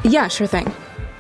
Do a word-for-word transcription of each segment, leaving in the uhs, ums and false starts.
Yeah, sure thing.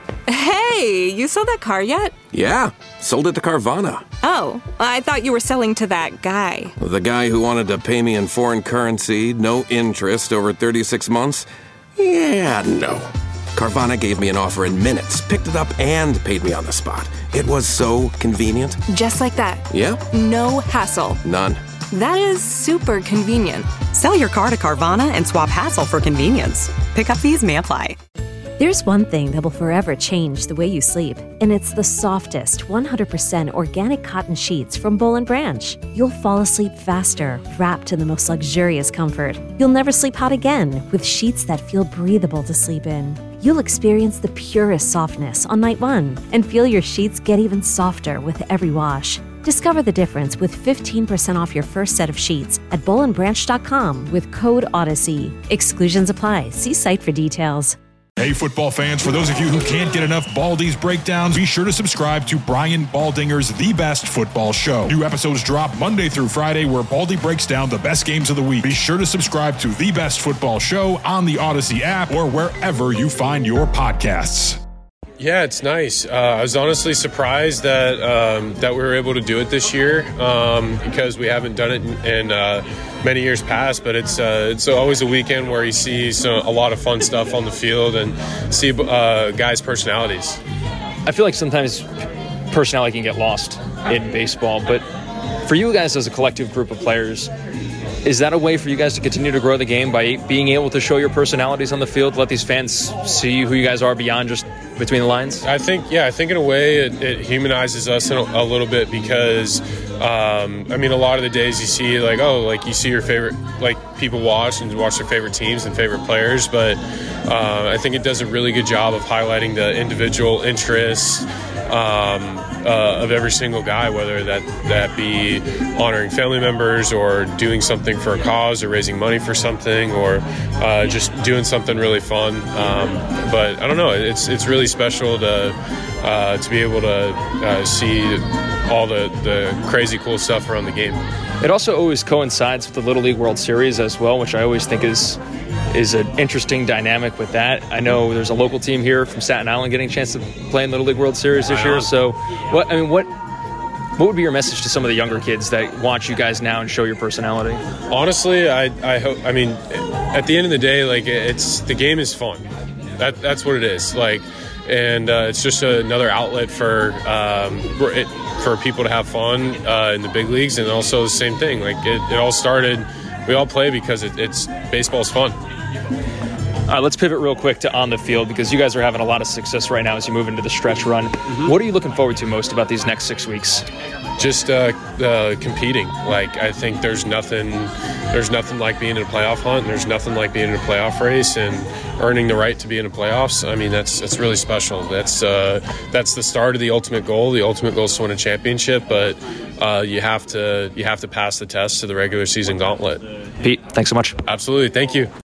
Hey, you sold that car yet? Yeah, sold it to Carvana. Oh, I thought you were selling to that guy. The guy who wanted to pay me in foreign currency, no interest, over thirty-six months? Yeah, no. Carvana gave me an offer in minutes, picked it up, and paid me on the spot. It was so convenient. Just like that. Yeah. No hassle. None. That is super convenient. Sell your car to Carvana and swap hassle for convenience. Pickup fees may apply. There's one thing that will forever change the way you sleep, and it's the softest, one hundred percent organic cotton sheets from Boll and Branch. You'll fall asleep faster, wrapped in the most luxurious comfort. You'll never sleep hot again with sheets that feel breathable to sleep in. You'll experience the purest softness on night one and feel your sheets get even softer with every wash. Discover the difference with fifteen percent off your first set of sheets at boll and branch dot com with code Odyssey. Exclusions apply. See site for details. Hey, football fans, for those of you who can't get enough Baldy's breakdowns, be sure to subscribe to Brian Baldinger's The Best Football Show. New episodes drop Monday through Friday where Baldy breaks down the best games of the week. Be sure to subscribe to The Best Football Show on the Odyssey app or wherever you find your podcasts. Yeah, it's nice. Uh, I was honestly surprised that um, that we were able to do it this year um, because we haven't done it in, in uh, many years past. But it's uh, it's always a weekend where you see some, a lot of fun stuff on the field and see uh, guys' personalities. I feel like sometimes personality can get lost in baseball, but for you guys as a collective group of players, is that a way for you guys to continue to grow the game by being able to show your personalities on the field, let these fans see who you guys are beyond just between the lines? I think, yeah, I think in a way it, it humanizes us in a, a little bit because, um, I mean, a lot of the days you see like, oh, like you see your favorite, like people watch and watch their favorite teams and favorite players, but uh, I think it does a really good job of highlighting the individual interests um, uh, of every single guy, whether that, that be honoring family members or doing something for a cause or raising money for something or uh, just doing something really fun. Um, but I don't know, it's it's really special to uh, to be able to uh, see all the, the crazy cool stuff around the game. It also always coincides with the Little League World Series as well, which I always think is is an interesting dynamic with that. I know there's a local team here from Staten Island getting a chance to play in the Little League World Series this year. So, what I mean, what what would be your message to some of the younger kids that watch you guys now and show your personality? Honestly, I I hope. I mean, at the end of the day, like it's the game is fun. That that's what it is. Like, and uh, it's just another outlet for um, it, for people to have fun uh, in the big leagues, and also the same thing. Like it, it all started. We all play because it, it's baseball's fun. All right, let's pivot real quick to on the field because you guys are having a lot of success right now as you move into the stretch run. Mm-hmm. What are you looking forward to most about these next six weeks? Just uh, uh, competing. Like I think there's nothing, there's nothing like being in a playoff hunt. There's nothing like being in a playoff race and earning the right to be in the playoffs. I mean, that's that's really special. That's uh, that's the start of the ultimate goal. The ultimate goal is to win a championship, but uh, you have to you have to pass the test to the regular season gauntlet. Pete, thanks so much. Absolutely, thank you.